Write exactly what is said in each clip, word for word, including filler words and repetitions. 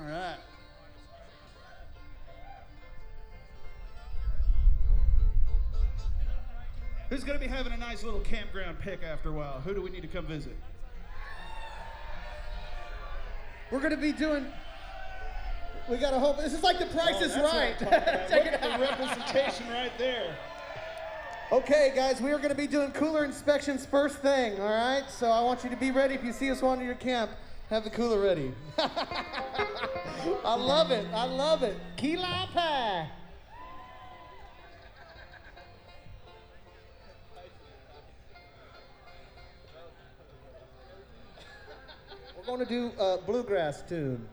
All right. Who's going to be having a nice little campground pick after a while? Who do we need to come visit? We're going to be doing... We got to hope... This is like The Price oh, is Right. Look at the representation right there. Okay, guys, we are going to be doing cooler inspections first thing, all right? So I want you to be ready. If you see us wander your camp, have the cooler ready. I love it. I love it. Key lime pie. We're going to do a bluegrass tune.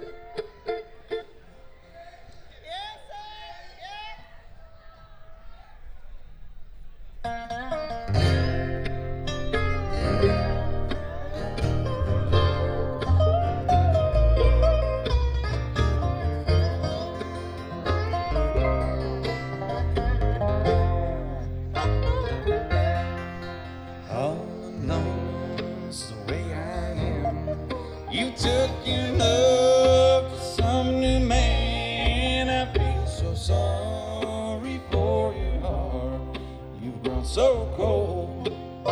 You took your love to some new man. I feel so sorry for your heart. You've grown so cold.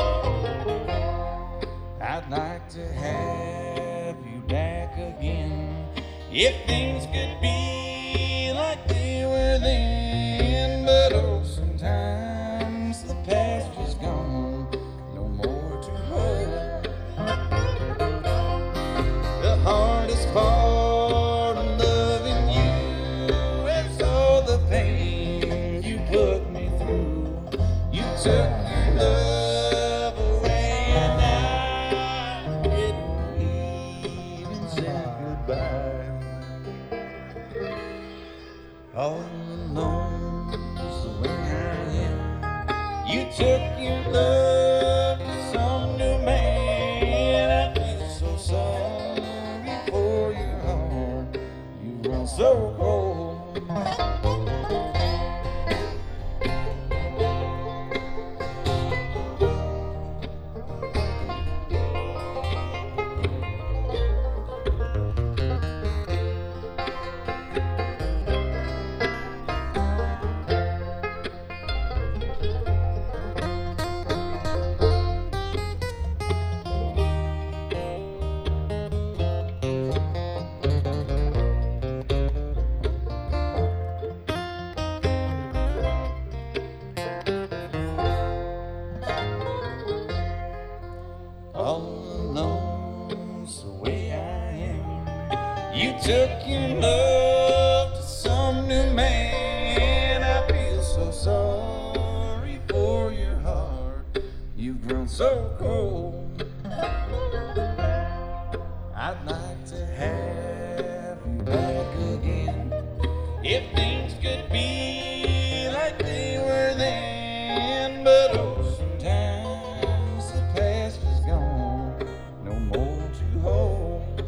I'd like to have you back again. If things could be like they were then. But oh, sometimes the past is gone. No more to hold. The hardest part of loving you is all the pain you put me through. You took your love away and I didn't even say goodbye. All alone is the way I am. You took your love to some new man. I feel so sorry for your heart. You've grown so cold. All alone's the way I am. You took your love to some new man. I feel so sorry for your heart. You've grown so cold. I'd like to have you back again. If things could be like they were then. But oh, sometimes the past is gone. No more to hold.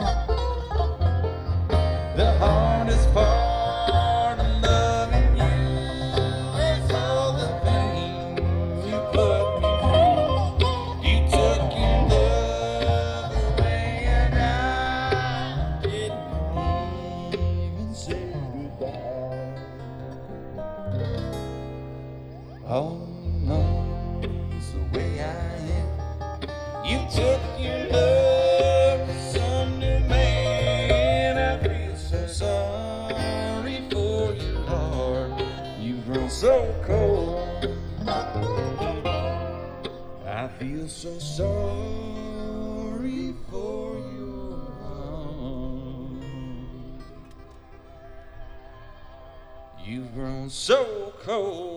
The hardest part of loving you is all the pain you put me through. You took your love away and I didn't even say goodbye. All alone's the way I am. You took your love to some new man. I feel so sorry for your heart. You've grown so cold. I feel so sorry for your heart. You've grown so cold.